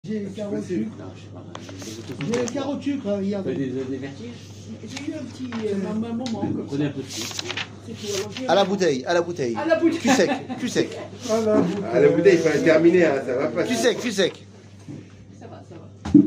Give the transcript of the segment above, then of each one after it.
J'ai le carreau de sucre. Non, je sais pas. J'ai le carreau de sucre hier. Des vertiges. J'ai eu un petit moment comme Prenez un ça. peu de sucre. C'est pour allonger. À la bouteille, à la bouteille. À la bouteille. Cul sec, cul sec. Ah, la bouteille, il fallait terminer, hein, ça va pas. Cul sec, cul sec. Ça va, ça va.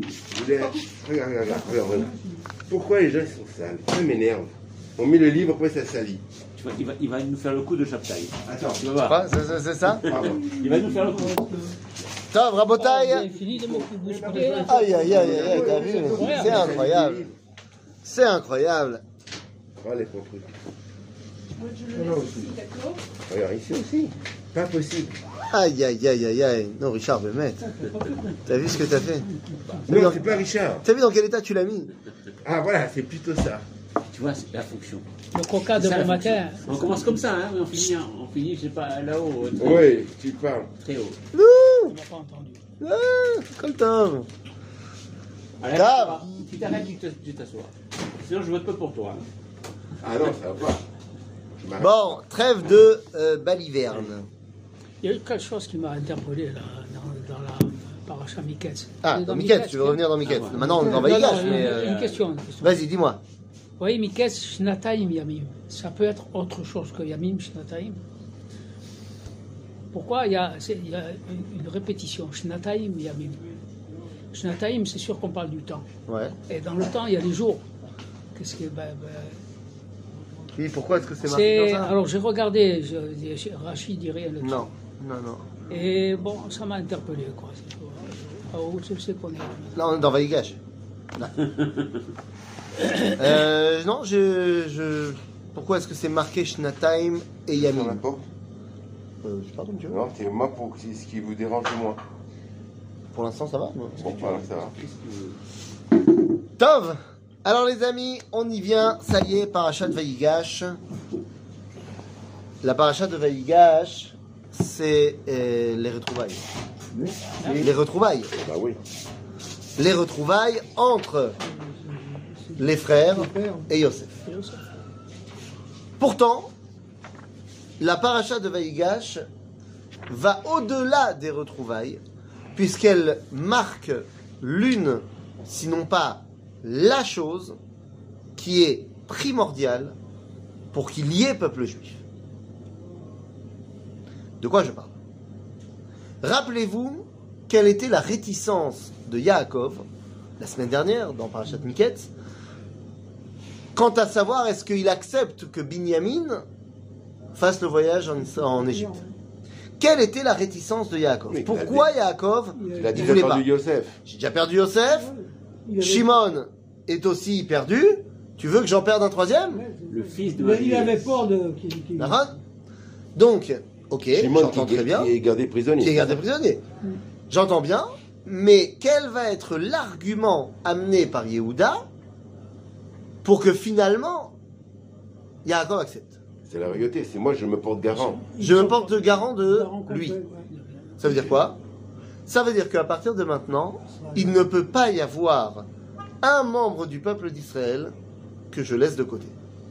Regarde. Pourquoi les gens ils sont sales? Ça m'énerve. On met le livre, après ça salit. Tu vois, il va nous faire le coup de chaptaille. Attends. Tu vas voir. C'est ça? Pardon. Il va nous faire le coup. Tov, rabotaille. Fini de m'occuper là. Aïe, aïe, aïe, aïe, t'as vu? C'est incroyable. C'est incroyable. Oh, les bons trucs. Moi, je le laisse ici, d'accord? Regarde, ici aussi. Pas possible. Aïe, aïe, aïe, aïe, aïe. Non, Richard, me mettre. T'as vu ce que t'as fait? Non, c'est pas Richard. T'as vu dans quel état tu l'as mis? Ah, voilà, c'est plutôt ça. Tu vois, c'est la fonction. Le coca de C'est ça, bon la matin. fonction. On commence comme ça, hein, mais on finit, je sais pas, là-haut. Oui, tu parles. Très haut. On n'a pas entendu. Ah, comme Tov. Allez, Grave. tu t'arrêtes, tu t'assois. Sinon, je vote pas pour toi. Hein. Ah non, ça va pas. Je m'arrête. Bon, trêve de baliverne. Il y a eu quelque chose qui m'a interpellé là, dans la paracha Miketz. Ah, Dans dans Miquette, tu veux revenir dans Miquette. Maintenant, on est dans Vaïgash, mais... Une question. Vas-y, dis-moi. Vous voyez, Miketz, Shnataim Yamim. Ça peut être autre chose que Yamim, Shnataim. Pourquoi il y a une répétition, Shnataim Yamim. Shnataim, c'est sûr qu'on parle du temps. Ouais. Et dans le temps, il y a les jours. Qu'est-ce que... Oui, pourquoi est-ce que c'est marqué comme ça? Alors, j'ai regardé, Rachid dirait le Non, non, non. Et bon, ça m'a interpellé, quoi. Où c'est qu'on est là? Là, on est dans Vaïgash. Là. Non, pourquoi est-ce que c'est marqué Shnataim et Ça Yamim? m'importe. Je sais pas, comme tu veux. Non, c'est moi pour c'est ce qui vous dérange le moins. Pour l'instant, ça va. Bon, voilà, ça va. Tov. Alors les amis, on y vient, ça y est, parachat de Vaïgash. La parachat de Vaïgash, c'est les retrouvailles. Les retrouvailles. Bah oui. Les retrouvailles entre les frères et Yosef. Pourtant, la parachat de Vaïgash va au-delà des retrouvailles, puisqu'elle marque l'une, sinon pas la chose qui est primordiale pour qu'il y ait peuple juif. De quoi je parle? Rappelez-vous quelle était la réticence de Yaakov la semaine dernière dans Parashat Miketz quant à savoir est-ce qu'il accepte que Binyamin fasse le voyage en Égypte. Quelle était la réticence de Yaakov? Oui, Pourquoi Yaakov Il a ne déjà voulait pas? perdu Yosef. J'ai déjà perdu Yosef, Shimon est aussi perdu, tu veux que j'en perde un troisième? Le fils de Il avait peur de. D'accord? Donc, ok, Shimon j'entends très bien. qui est gardé prisonnier. Qui est gardé prisonnier. J'entends bien, mais quel va être l'argument amené par Yehuda pour que finalement Yaakov accepte? C'est la royauté, c'est moi, je me porte garant. Je me porte garant de lui. Ça veut dire quoi? Ça veut dire qu'à partir de maintenant, il ne peut pas y avoir un membre du peuple d'Israël que je laisse de côté.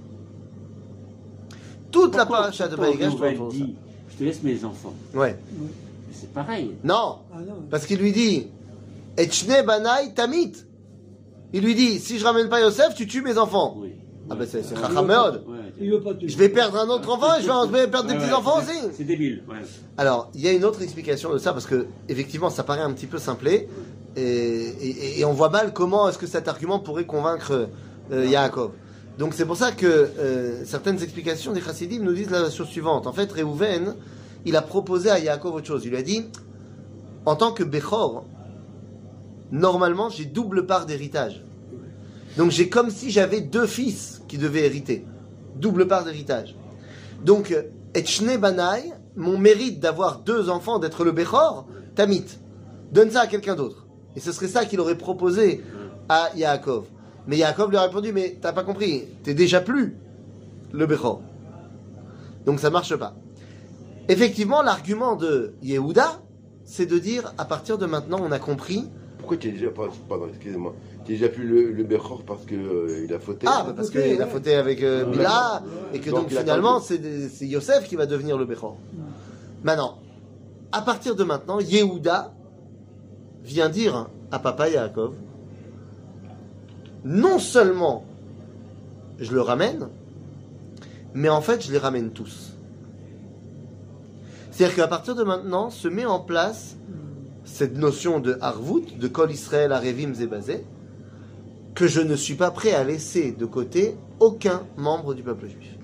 Toute la paracha de Vaïgash tourne autour de ça. dit, je te laisse mes enfants. Ouais. Mais c'est pareil. Non, Ah non. parce qu'il lui dit Etchne banai tamit. Il lui dit si je ramène pas Yosef, tu tues mes enfants. Oui. Ah ben c'est Chacham Meod. Ouais, Il veut pas te. Je vais perdre un autre enfant et je vais perdre des ouais, petits-enfants c'est- aussi. C'est débile. Ouais. Alors, il y a une autre explication de ça, parce que, effectivement, ça paraît un petit peu simplé, et on voit mal comment est-ce que cet argument pourrait convaincre Yaakov. Donc, c'est pour ça que certaines explications des Chassidim nous disent la chose suivante. En fait, Réhouven, il a proposé à Yaakov autre chose. Il lui a dit, en tant que Bechor, normalement, j'ai double part d'héritage. Donc, j'ai comme si j'avais deux fils qui devaient hériter. Double part d'héritage. Donc, Etchne Banai, mon mérite d'avoir deux enfants, d'être le Bechor, Tamit. Donne ça à quelqu'un d'autre. Et ce serait ça qu'il aurait proposé à Yaakov. Mais Yaakov lui a répondu, mais t'as pas compris, t'es déjà plus le Bechor. Donc ça marche pas. Effectivement, l'argument de Yehuda, c'est de dire, à partir de maintenant, on a compris. Pourquoi tu es déjà, pardon, excusez-moi, tu es déjà plus le Bechor parce que il a fauté? Ah, bah parce qu'il a fauté avec Bila, et que donc il a finalement, perdu. c'est Yosef qui va devenir le Bechor. Maintenant, à partir de maintenant, Yehuda vient dire à papa Yaakov, non seulement je le ramène, mais en fait je les ramène tous. C'est-à-dire qu'à partir de maintenant se met en place cette notion de Harvout, de Kol Israël Arevim Zebazé, que je ne suis pas prêt à laisser de côté aucun membre du peuple juif.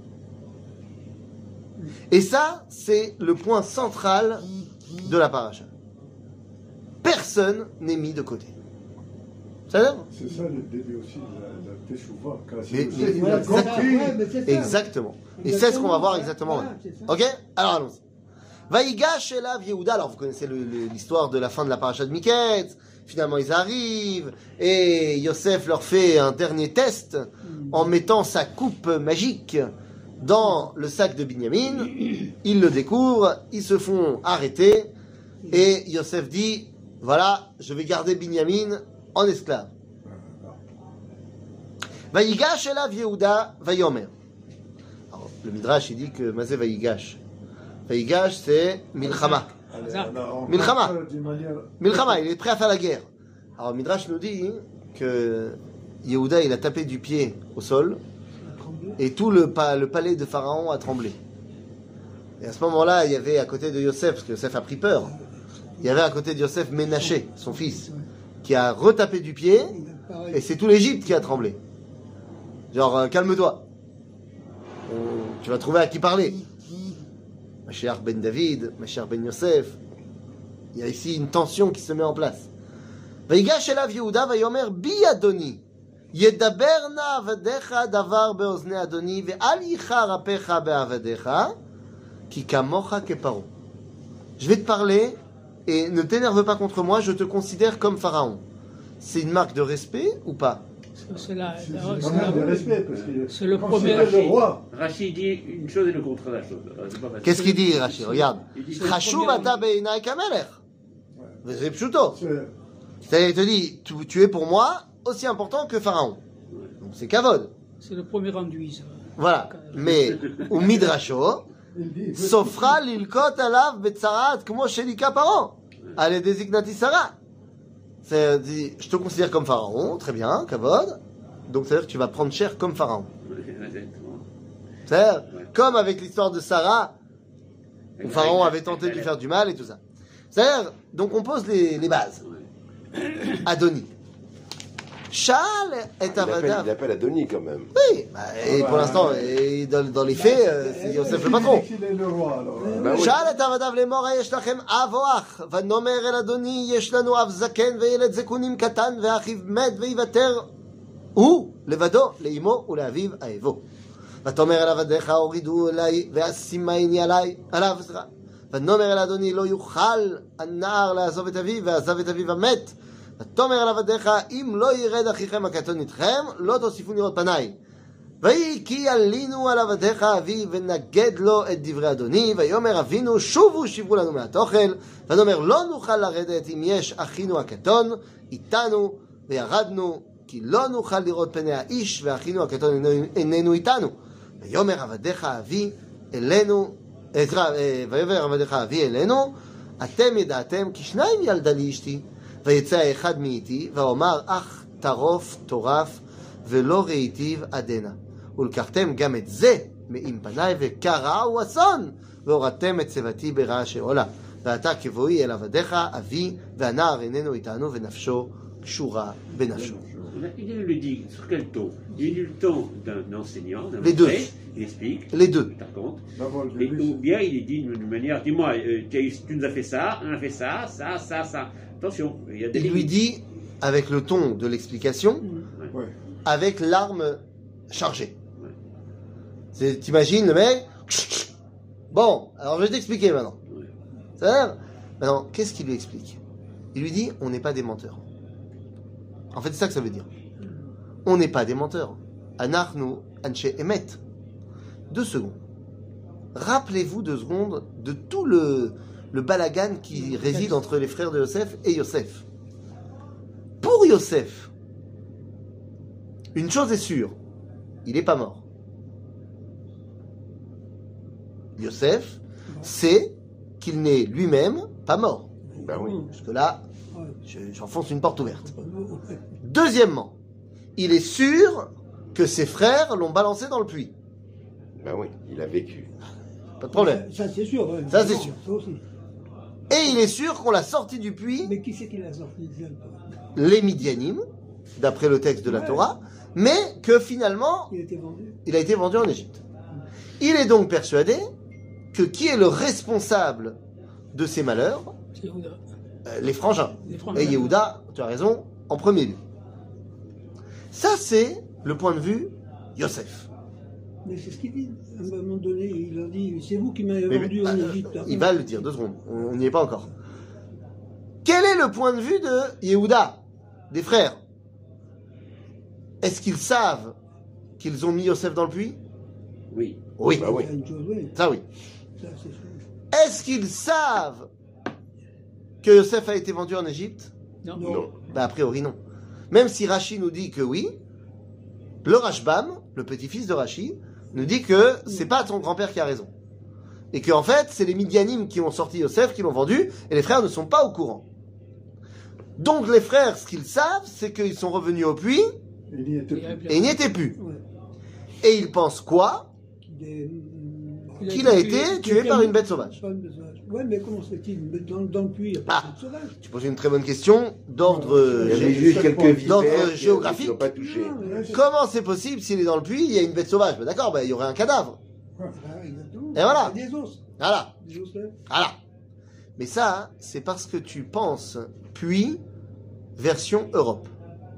Et ça, c'est le point central de la paracha. Personne n'est mis de côté. Ça veut dire ? C'est ça le début aussi de la Teshuvah. Quand Mais- Yosef, il mais- a exact- compris. Ouais, mais c'est ça. Exactement. Et c'est ce qu'on va voir exactement Voilà, maintenant. c'est ça. Ok ? Alors allons-y. Vaïgash Elav Yehuda. Alors vous connaissez l'histoire de la fin de la paracha de Miketz. Finalement ils arrivent et Yosef leur fait un dernier test en mettant sa coupe magique dans le sac de Binyamin. Ils le découvrent, ils se font arrêter et Yosef dit voilà, je vais garder Binyamin en esclave. Vaïgash Elav Yehuda Vayomer. Alors, le Midrash il dit que Mazé Vaïgash. Vaïgash c'est Milchama. Milchama. D'une manière. Milchama, il est prêt à faire la guerre. Alors Midrash nous dit que Yehuda il a tapé du pied au sol et tout le palais de Pharaon a tremblé. Et à ce moment-là, il y avait à côté de Yosef, parce que Yosef a pris peur, il y avait à côté de Yosef Ménaché, son fils, qui a retapé du pied et c'est tout l'Égypte qui a tremblé. Genre, calme-toi. Tu vas trouver à qui parler. Ma chère Ben David, ma chère Ben Yosef. Il y a ici une tension qui se met en place. Vaïgash elav Yehuda vayomer bi Adoni. Yedaber na avadecha davar beozne Adoni ve'al yichar apecha be'avadecha ki kamocha keparo. Je vais te parler et ne t'énerve pas contre moi, je te considère comme Pharaon. C'est une marque de respect ou pas? C'est la- C'est la- un c'est manque de la- respect parce qu'il c'est le considère premier- le roi. Rachid dit une chose et le contraire de la chose. Alors, c'est pas facile. Qu'est-ce qu'il dit, Rachid? Regarde. Il dit, Chashuv ata be'inai kamelech. C'est pshuto. C'est- C'est-à-dire, il te dit, tu es pour moi aussi important que Pharaon. Donc c'est kavod. C'est le premier enduit, ça. Voilà. Mais, ou midrasho, il dit. sofra lilkot alav betzarat kmo shelika paro. Allez, désignati Sarah. C'est dit, je te considère comme Pharaon, très bien, kavod. Donc c'est-à-dire que tu vas prendre cher comme Pharaon. Exactement. C'est-à-dire, Ouais. comme avec l'histoire de Sarah, où Pharaon avait tenté de lui faire du mal et tout ça. C'est-à-dire, donc on pose les bases. Adoni. Shal et Avadav. Il appelle Adoni quand même. Oui, bah, et pour l'instant, et dans les faits, c'est Yosef le patron. Il est le roi alors. Bah oui. שאל את עבדיו לאמור יש לכם אב או אח ונאמר אל אדוני יש לנו אב זקן וילד זקונים קטן ואחיו מת ויוותר הוא לבדו לאמו ולאביו אהבו ותאמר אל עבדיך הורידו אליי ואשימייני עליו ונאמר אל אדוני לא יוכל הנער לעזוב את אביו ועזב את אביו המת ותאמר אל עבדיך אם לא ירד אחיכם הקטון איתכם לא תוסיפו לראות פניי ויהי כי ילינו על עבדיך אבי ונגד לו את דברי אדוני ויאמר אבינו שובו שברו לנו מעט אוכל ונאמר לא נוכל לרדת אם יש אחינו הקטון איתנו וירדנו כי לא נוכל לראות פני האיש ואחינו הקטון איננו איתנו ויאמר עבדיך אבי אלינו ויאמר עבדיך אבי אלינו אתם ידעתם כי שניים ילדה לי אשתי ויצא האחד מאיתי ואומר אך טרוף טורף ולא ראיתיו עדנה ולקחתם גם את זה מעם פניי וקרע הוא אסון והורדתם את צבתי ברעש עולה ואתה כבואי אל עבדיך אבי והנער איננו איתנו ונפשו קשורה בנפשו. Il le dit sur quel ton? Il dit le ton d'un enseignant, d'un Les deux. maître, il explique, Les deux. tu racontes. D'abord, le Et, bébé, ou bien il est dit d'une manière, dis-moi, tu nous as fait ça, on a fait ça, ça, ça, ça. Attention, il y a des Il lui limites. dit avec le ton de l'explication, ouais. avec l'arme chargée. T'imagines le mec? Bon, alors je vais t'expliquer maintenant. C'est-à-dire, maintenant, qu'est-ce qu'il lui explique? Il lui dit, on n'est pas des menteurs. En fait, c'est ça que ça veut dire. On n'est pas des menteurs. Anachnu anche emet. 2 secondes. Rappelez-vous 2 secondes de tout le balagan qui réside entre les frères de Yosef et Yosef. Pour Yosef, une chose est sûre, il n'est pas mort. Yosef sait qu'il n'est lui-même pas mort. Bah oui. Jusque-là, J'enfonce une porte ouverte. Deuxièmement, il est sûr que ses frères l'ont balancé dans le puits. Ben oui, il a vécu. Pas de problème. Ça, c'est sûr. Ouais. Ça, c'est sûr. Ça aussi. Et il est sûr qu'on l'a sorti du puits, Mais qui c'est qui l'a sorti? les Midianim, d'après le texte de la Torah, mais que finalement, Il était vendu. il a été vendu en Égypte. Il est donc persuadé que qui est le responsable de ces malheurs? C'est Yehuda. Les frangins. Les frangins. Et Yehuda, tu as raison, en premier lieu. Ça, c'est le point de vue Yosef. Mais c'est ce qu'il dit. À un moment donné, il a dit c'est vous qui m'avez Mais- vendu en Égypte. Il va le dire, 2 secondes, on n'y est pas encore. Quel est le point de vue de Yehuda, des frères? Est-ce qu'ils savent qu'ils ont mis Yosef dans le puits? Oui. Oui, Bah oui. Il y a une chose, oui. ça oui. Ça, c'est sûr. Est-ce qu'ils savent que Yosef a été vendu en Égypte? Non. Non. Ben, a priori non. Même si Rashi nous dit que oui, le Rashbam, le petit-fils de Rashi, nous dit que c'est pas son grand-père qui a raison. Et qu'en fait, c'est les Midianim qui ont sorti Yosef, qui l'ont vendu, et les frères ne sont pas au courant. Donc les frères, ce qu'ils savent, c'est qu'ils sont revenus au puits, Il n'y était Il y avait plus. plus- et il n'y était plus. Ouais. Et ils pensent quoi? Des- Qu'il a été tué par une bête sauvage. Pas une bête sauvage. Ouais, mais comment se fait-il? Mais dans le puits, il n'y a pas de bête sauvage. Tu poses une très bonne question d'ordre Il y avait gé- juste quelques d'ordre vipères géographique. qui n'ont pas touché. Non, mais là, c'est- Comment c'est possible s'il est dans le puits, il y a une bête sauvage? Ben d'accord, ben il y aurait un cadavre. Ah, exactement. Et voilà. Il y a des os. Voilà. Des os, là. Voilà. Mais ça, hein, c'est parce que tu penses puits version Europe.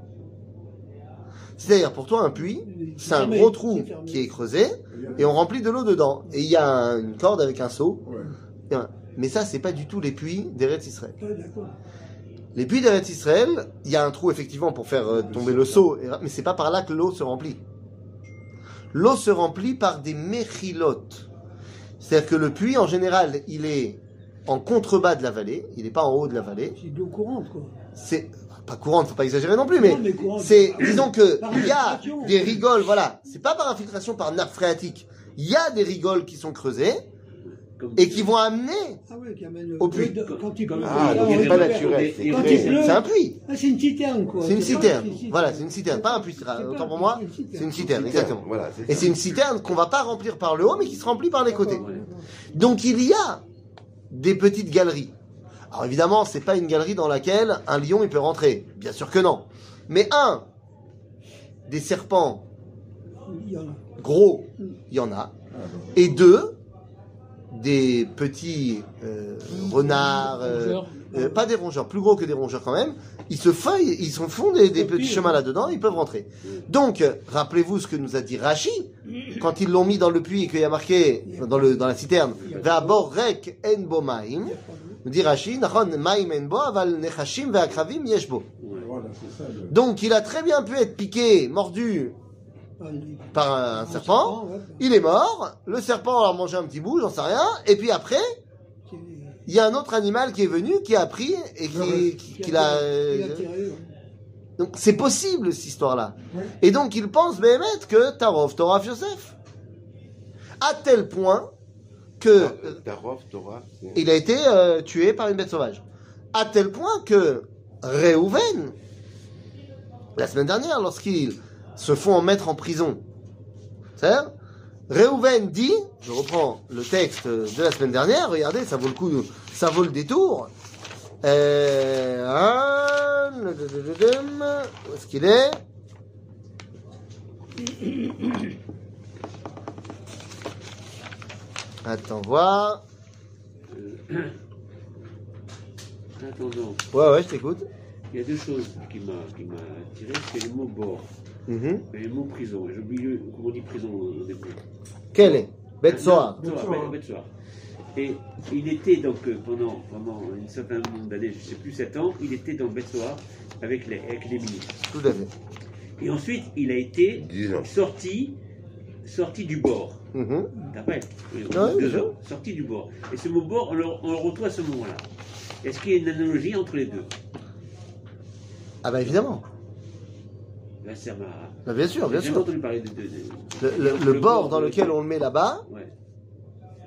C'est-à-dire, pour toi, un puits, c'est un fermé, gros trou c'est fermé. qui est creusé et on remplit de l'eau dedans. Et il y a une corde avec un seau. Ouais. Et voilà. Mais ça, c'est pas du tout les puits d'Eretz Israël. Ouais, d'accord. Les puits d'Eretz Israël, il y a un trou effectivement pour faire tomber le seau, mais c'est pas par là que l'eau se remplit. L'eau se remplit par des méchilotes. C'est-à-dire que le puits, en général, il est en contrebas de la vallée, il n'est pas en haut de la vallée. C'est de l'eau courante, quoi. C'est pas courante, faut pas exagérer non plus, mais Non, mais courante. c'est, disons que Par il y a infiltration. des rigoles, voilà. C'est pas par infiltration, par nappe phréatique. Il y a des rigoles qui sont creusées Comme- et qui vont amener. Ah ouais, qui amène Au puits. Quand il pleut. Ah, donc on c'est pas récupère. naturel, c'est Quand créé. il pleut. C'est un puits. Ah, c'est une citerne, quoi. C'est une pas- citerne. c'est une Voilà, c'est une citerne, pas un puits. Autant pour moi, c'est une citerne, exactement. Voilà, Et c'est une citerne qu'on va pas remplir par le haut, mais qui se remplit par les côtés. Donc il y a des petites galeries. Alors évidemment, c'est pas une galerie dans laquelle un lion il peut rentrer. Bien sûr que non. Mais des serpents Il y en a. gros, il y en a. Et 2, des petits renards, Rongeurs. pas des rongeurs, plus gros que des rongeurs quand même. Ils se feuillent, ils se font des petits chemins là-dedans, ils peuvent rentrer. Donc, rappelez-vous ce que nous a dit Rashi, quand ils l'ont mis dans le puits et qu'il y a marqué dans la citerne, Ve'abor rek en bo ma'im, nous dit Rashi, Nachon ma'im en bo, aval nechashim ve'akravim yesh bo. Voilà, c'est ça. Donc, il a très bien pu être piqué, mordu par un serpent. Ouais. Il est mort, le serpent a mangé un petit bout, j'en sais rien, et puis après, il y a un autre animal qui est venu, qui a pris et qui l'a. Il a tiré, ouais. Donc c'est possible cette histoire-là. Ouais. Et donc il pense Béhémet que Tarov, Torah, Yosef. À tel point que Tarov, Torah, c'est... il a été tué par une bête sauvage. À tel point que Réhouven, la semaine dernière, lorsqu'ils se font mettre en prison, c'est-à-dire, Réhouven dit, je reprends le texte de la semaine dernière, regardez, ça vaut le coup, ça vaut le détour. Où est-ce qu'il est? Attends, voir. Attendons, Ouais, je t'écoute. il y a deux choses qui m'a attiré, c'est le mot bord Mhm. et le mot prison. J'ai oublié comment on dit prison au début. Quel est? Bête Soar. Bête Soar. Et il était donc pendant un certain nombre d'années, je ne sais plus 7 ans, il était dans Bête Soar avec les ministres. Tout à fait. Et ensuite, il a été 10 ans. sorti du bord. Mhm. D'après, Ouais, 2 bien ans, sorti du bord. Et ce mot bord, on le retrouve à ce moment-là. Est-ce qu'il y a une analogie entre les deux? Ah bah évidemment. Là, ça m'a... Bah, bien sûr, bien J'ai jamais sûr. entendu parler de... Le bord dans lequel on le met là-bas, Ouais.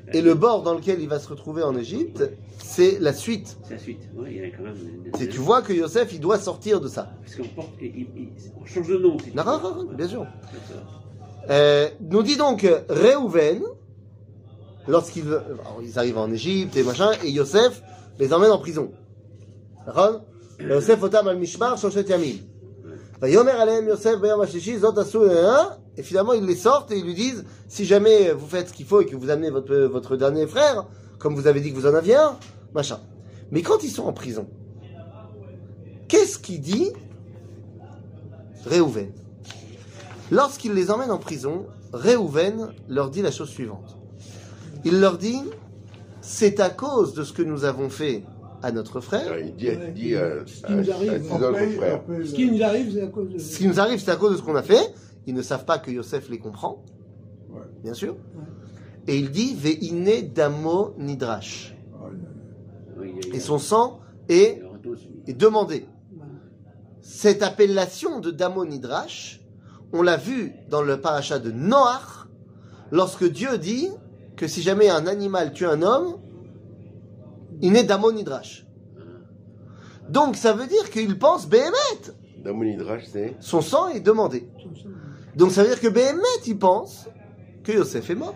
Et le bord dans lequel il va se retrouver en Égypte, c'est la suite. C'est la suite. Ouais, il y a quand même. C'est tu vois que Yosef, il doit sortir de ça. Parce qu'on porte, on change de nom. Si tu Non, veux. non, non, bien sûr. D'accord. Nous dit donc Réhouven, lorsqu'ils ils arrivent en Égypte et machin, et Yosef les emmène en prison. D'accord? Yosef otam al mishmar shoshet yamim. Vayomer alehem Yosef bayom hashlishi zot asu et finalement ils les sortent et ils lui disent si jamais vous faites ce qu'il faut et que vous amenez votre dernier frère, comme vous avez dit que vous en aviez un, machin. Mais quand ils sont en prison, qu'est-ce qu'il dit Réhouven? Lorsqu'il les emmène en prison, Réhouven leur dit la chose suivante. Il leur dit, c'est à cause de ce que nous avons fait à notre frère. Il dit Ce qui nous arrive, ses autres frères. Ce qui nous arrive, c'est à cause de... Ce qui nous arrive, c'est à cause de ce qu'on a fait. Ils ne savent pas que Yosef les comprend, Ouais. bien sûr. Et il dit, Ve'ine damo nidrash. Oui, Et son sang est demandé. Voilà. Cette appellation de damo nidrash, on l'a vu dans le paracha de Noach, lorsque Dieu dit que si jamais un animal tue un homme, il est damo nidrash. Donc ça veut dire qu'il pense Béhémet. Dans mon hydrage, c'est. Son sang est demandé. Donc ça veut dire que Béhémet, il pense que Yosef est mort.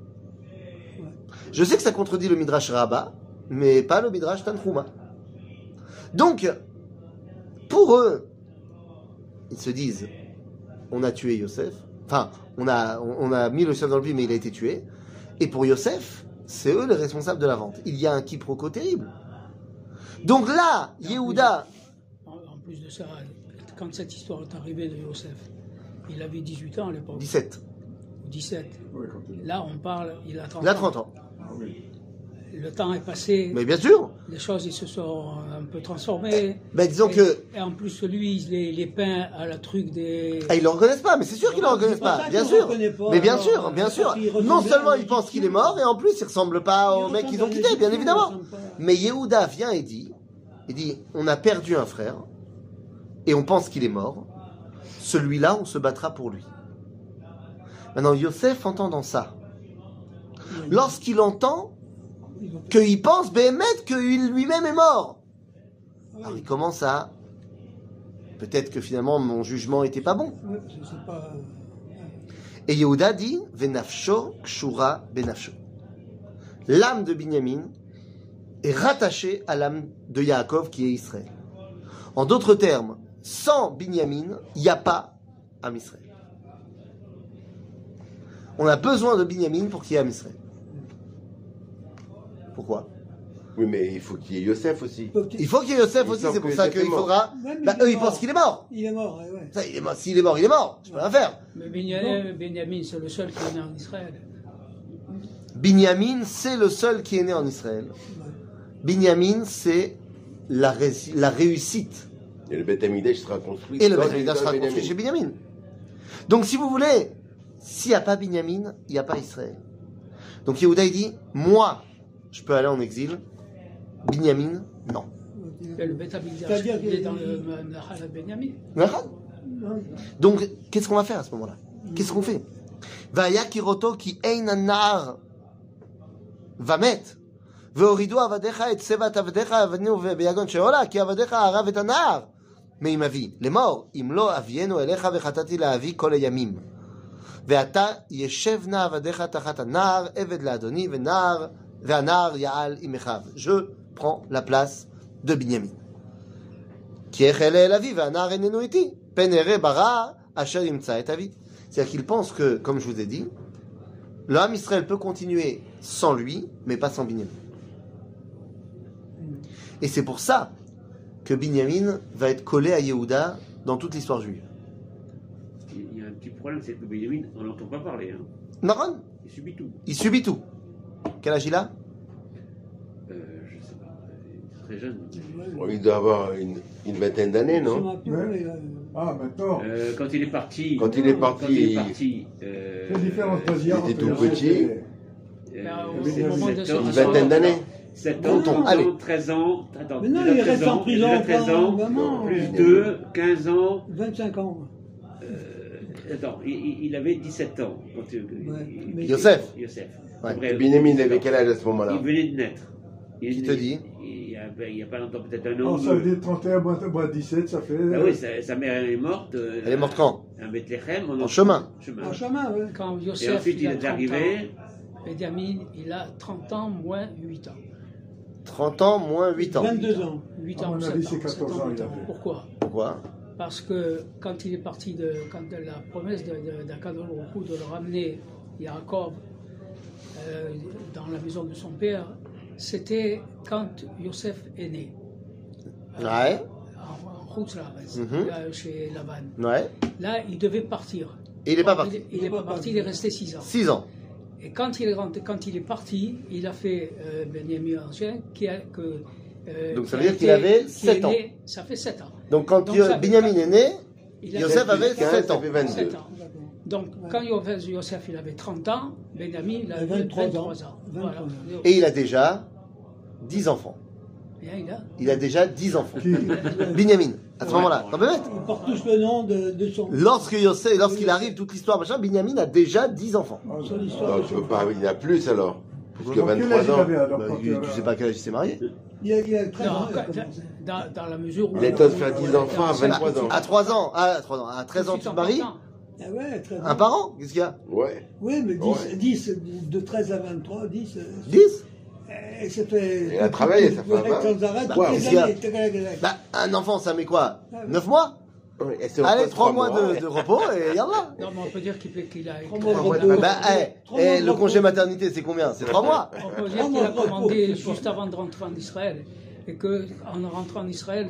Je sais que ça contredit le Midrash Rabbah, mais pas le Midrash Tanchuma. Donc, pour eux, ils se disent, on a tué Yosef, enfin, on a mis le Yosef dans le puits, mais il a été tué. Et pour Yosef, c'est eux les responsables de la vente. Il y a un quiproquo terrible. Donc là, Yehuda... En plus de ça, quand cette histoire est arrivée de Yosef, il avait 18 ans à l'époque. 17. 17. Oui, quand il- Là, on parle, il a 30 Il a ans. 30 ans. Ah oui. Le temps est passé, Mais bien sûr. les choses ils se sont un peu transformées. Ben disons et, que... et en plus, lui, il est peint à la truc des. Ah, ils le reconnaissent pas, mais c'est sûr qu'ils le reconnaissent pas, bien sûr. Mais bien sûr, bien sûr. Non seulement ils pensent qu'il est mort, et en plus il ressemble pas au mec qu'ils ont quitté, bien évidemment. Mais Yehuda vient et dit, on a perdu un frère, et on pense qu'il est mort. Celui-là, on se battra pour lui. Maintenant, Yosef, entendant ça, lorsqu'il entend qu'il pense Béhémet qu'il lui-même est mort, alors il commence à... Peut-être que finalement mon jugement était pas bon. Ouais, c'est pas... Et Yehuda dit Venafsho kshura benafsho. L'âme de Binyamin est rattachée à l'âme de Yaakov qui est Israël. En d'autres termes, sans Binyamin, il n'y a pas Am Israël. On a besoin de Binyamin pour qu'il y ait Am Israël. Pourquoi? Oui, mais il faut qu'il y ait Yosef aussi. Il faut qu'il y ait Yosef Il aussi, semble c'est pour que ça Yosef qu'il est mort. faudra... Ouais, mais Bah, il est eux, ils mort. pensent qu'il est mort. Il est mort, ouais. Ça, il est mort. S'il est mort, il est mort. Je peux rien faire. Mais Benjamin, c'est le seul qui est né en Israël. Binyamin, c'est le seul qui est né en Israël. Binyamin, c'est la réussite. Et le Beth Amikdash sera construit. Et le dans Beth Amikdash sera Benjamin. construit chez Binyamin. Donc, si vous voulez, s'il n'y a pas Binyamin, il n'y a pas Israël. Donc, Yehuda, il dit, moi, je peux aller en exil. Binyamin, non. Et le Beth Amikdash, C'est-à-dire il est que- dans le Nahal Benjamin. Donc, qu'est-ce qu'on va faire à ce moment-là? Qu'est-ce qu'on fait? Vaya kiroto ki ein anar vamet. Veorido avadecha et sevat avadecha avenu beyagon sheola ki avadecha arav et anar. Mais il m'a dit, les morts, imlo avienu elecha vechatati laavi kol yamim. Veata yeshevna avadecha tachat anar eved laadoni venar veanar yaal imechav. Je prends la place de Binyamin. Qui est chelé la vie, veanar enenu iti. Penere bara asher imtsa et avi. C'est-à-dire qu'il pense que, comme je vous ai dit, l'âme Israël peut continuer sans lui, mais pas sans Binyamin. Et c'est pour ça que Binyamin va être collé à Yehuda dans toute l'histoire juive. Il y a un petit problème, c'est que Benjamin, on n'entend pas parler. Hein. Naran, Il subit tout. il subit tout. Quel âge il a? Je sais pas. Il est très jeune. Bon, il doit avoir une vingtaine d'années, non? Ah, maintenant, Quand il est parti. Quand il est parti, quelle différence d'Asia il était tout petit. c'est Au moment de sept son- ans. Une vingtaine d'années. 7 ans, Tonton, 12 allez. ans, 13 ans. Attends, Mais non, déjà il 13 reste en ans, prison déjà 13 ans, vraiment. plus 2, 15 ans. 25 ans. Attends, il avait 17 ans. Quand Ouais, mais- Yosef. Yosef. Ouais. Après, Binyamin, il avait quel âge à ce moment-là? Il venait de naître. Qui te dit? Il y a pas longtemps, peut-être un an Non, ou ça veut deux. dire 31 moins 17, ça fait. Ah oui, sa mère est morte. Elle est morte quand? À Bethléem. En chemin. En chemin, oui. Quand Et Yosef ensuite, il est 30 arrivé. ans, Benjamin, il a 30 ans moins 8 ans. 30 ans moins 8 ans. 22 ans. 8 À ans, mon 7 avis, ans, c'est 14 7 ans, il huit a fait. Pourquoi? Pourquoi? Parce que quand il est parti quand la promesse d'Akadosh Baruch Hu de le ramener Yaakov dans la maison de son père, c'était quand Yosef est né. Ouais. En Chutz Laaretz, Mhm. chez Laban. Ouais. Là, il devait partir. Et il n'est pas parti. Il n'est pas parti, il est resté 6 ans. 6 ans. Et quand il est parti, il a fait Benjamin ancien, Donc ça veut dire qu'il avait 7 ans. Ça fait 7 ans. Donc quand Donc, ça- Binyamin est né, Il Yosef avait 15, 7 ça ans. fait 22. 7 ans. Donc quand Yosef il avait 30 ans, Benjamin il avait 23 ans. Voilà. Et il a déjà 10 enfants. Et il a Il a déjà 10 enfants. Qui- Binyamin, à ce moment-là. T'en peux mettre? Ils portent tous le nom de son. Lorsqu'il arrive, toute l'histoire, machin, Binyamin a déjà 10 enfants. Ah, Son histoire. Non, tu veux pas, il y a plus alors. Parce que Donc, quel âge 23 il ans. avait alors Bah, quand, tu sais pas à quel âge il s'est marié? Il a 13 non, ans. il a commencé. dans la mesure où Il est temps de faire 10 enfants à 23 ans. À 3 ans. À 3 ans. À 13 ans, tu te maries? Ah ouais, 13 ans. Un par an? Qu'est-ce qu'il y a? Ouais. Oui, mais 10, Ouais. 10, de 13 à 23, 10. 10? Ça fait. Il a travaillé, ça fait Ouais, 20. sans arrêt, Wow. toutes Qu'est-ce les qu'il y a? années. Bah, un enfant, ça met quoi? 9 mois? Ouais, et c'est Allez, encore 3 mois ouais. de repos et yallah. Non, mais on peut dire qu'il a. Trois mois de on repos. Bah, Trois mois de le repos. congé maternité, c'est combien? C'est 3 mois. peut dire qu'il a commandé juste avant de rentrer en Israël. Et qu'en rentrant en Israël,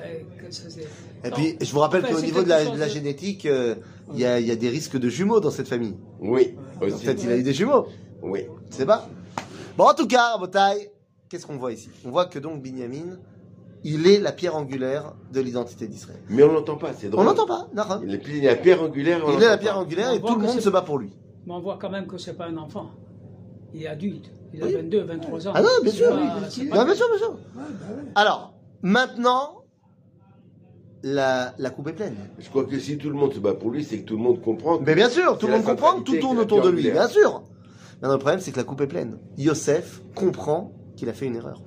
Et puis, je vous rappelle Enfin, qu'au c'est niveau de quelque la chose génétique, il y a des risques de jumeaux dans cette famille. Oui, aussi. Peut-être il a eu des jumeaux. Oui. Tu sais pas? Bon, en tout cas, Rabotai, qu'est-ce qu'on voit ici? On voit que donc Binyamin, il est la pierre angulaire de l'identité d'Israël. Mais on l'entend pas, c'est drôle. On n'entend pas, Nahon. Il est la pierre angulaire. on Il est la l'entend pierre pas. angulaire On et voit tout le que monde c'est- se bat pour lui. Mais on voit quand même que c'est pas un enfant. Il est adulte. Il a Oui. 22, 23 ans. Ah non, bien C'est sûr. pas- c'est pas- Non, bien sûr, bien sûr. Ouais, bah ouais. Alors, maintenant, la coupe est pleine. Je crois que si tout le monde se bat pour lui, c'est que tout le monde comprend. que Mais bien sûr, tout c'est le la monde comprend que tout centralité, tourne c'est la autour de pierre lui, angulaire. bien sûr. Maintenant, le problème, c'est que la coupe est pleine. Yosef comprend qu'il a fait une erreur.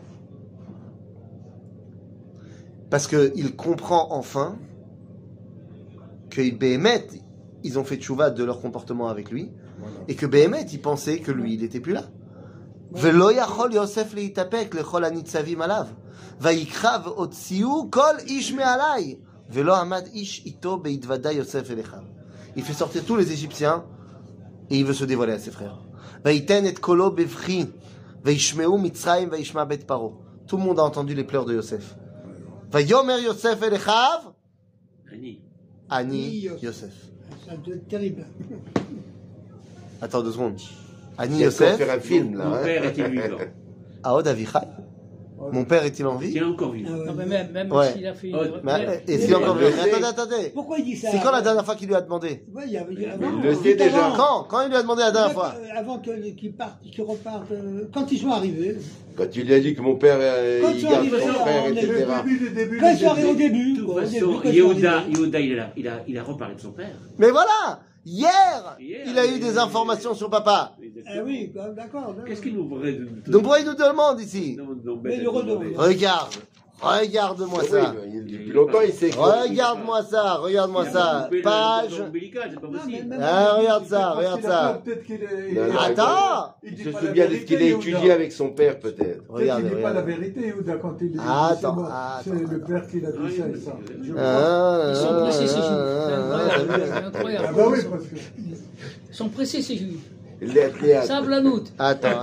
Parce qu'il comprend enfin que Béhémet, ils ont fait tchouva de leur comportement avec lui, Voilà. et que Béhémet, il pensait que lui, il n'était plus là. Velo yachol Yosef leitapek lechol hanitzavim alav. Vayikrav otziu kol ish me'alai. Velo amad ish ito beitvada Yosef elechav. Il fait sortir tous les Égyptiens et il veut se dévoiler à ses frères. Vaiten et kolo bevchi. Vaishmeu mitzrayim vaishma bet paro. Tout le monde a entendu les pleurs de Yosef. Vayomer Yosef elechav. Annie. Ani Yosef. Ça doit être terrible. Attends 2 secondes. Ani Il y a de quoi Yosef. faire un film là. Mon hein. père est-il vivant? Aod Avichai. Mon père est-il en Il vie? est encore vivant. Ah ouais. Non, mais même Ouais. s'il a fait une. Ouais. Mais est-ce qu'il est encore Il le vivant? sait. Attendez. Pourquoi il dit ça? C'est quand la dernière fois qu'il lui a demandé? Ouais, il y a Il avant, le juste sait déjà. avant. Quand il lui a demandé la dernière fois? Avant qu'ils partent, qu'ils repartent, quand ils sont arrivés. Quand il lui a dit que mon père, Quand il ils sont garde arrivés, son on frère, est etc. Le début, Quand ils sont arrivés au début, De toute quoi, au façon, début, quand ils sont Yehuda, arrivés. il a reparlé de son père. Mais voilà! Hier, Hier, il a eu des informations sur papa. Ah oui, d'accord. Qu'est-ce qu'il nous voudrait de Donc pourquoi il nous demande ici? Mais le redonne. Regarde-moi Oui, ça. depuis longtemps, il sait que. Regarde-moi ça. Page. C'est pas possible. Ah, regarde ça, Parce regarde qu'il a ça. peur, peut-être qu'il est- Non, non, Attends! il dit Il se pas la souvient de ce vérité, qu'il a Yehuda. étudié avec son père, peut-être. Peut-être Regarde, qu'il dit pas la regarde. vérité, Yehuda, quand il dit Attends, c'est bon, attends, c'est le attends. père qui l'a dit ça et ça. Je vois. Ils sont pressés, ces juifs. C'est incroyable. Ah bah oui, parce que. Ils sont pressés, ces juifs. Théâtre. Sablanout. Attends.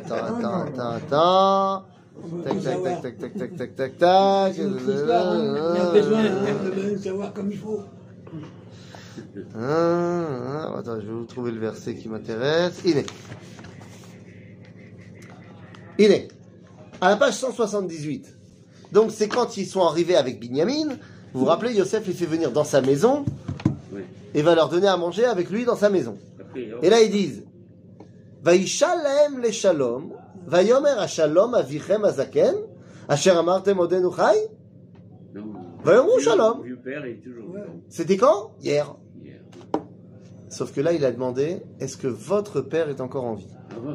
Tac. Toute l'histoire, hein. Il a besoin de savoir comme il faut. Attends, je vais vous trouver le verset qui m'intéresse. Il est. À la page 178. Donc c'est quand ils sont arrivés avec Binyamin. Vous vous rappelez, Yosef les fait venir dans sa maison Oui. et va leur donner à manger avec lui dans sa maison. Après, Et là ils disent Vaishal lahem le shalom, vayomer ha-shalom avichem azaken, asher amartem odenu chai. non, Vayomru shalom. Le vieux père est toujours Ouais. vivant. C'était quand? Hier. Hier. Sauf que là il a demandé est-ce que votre père est encore en vie? Un vôtre.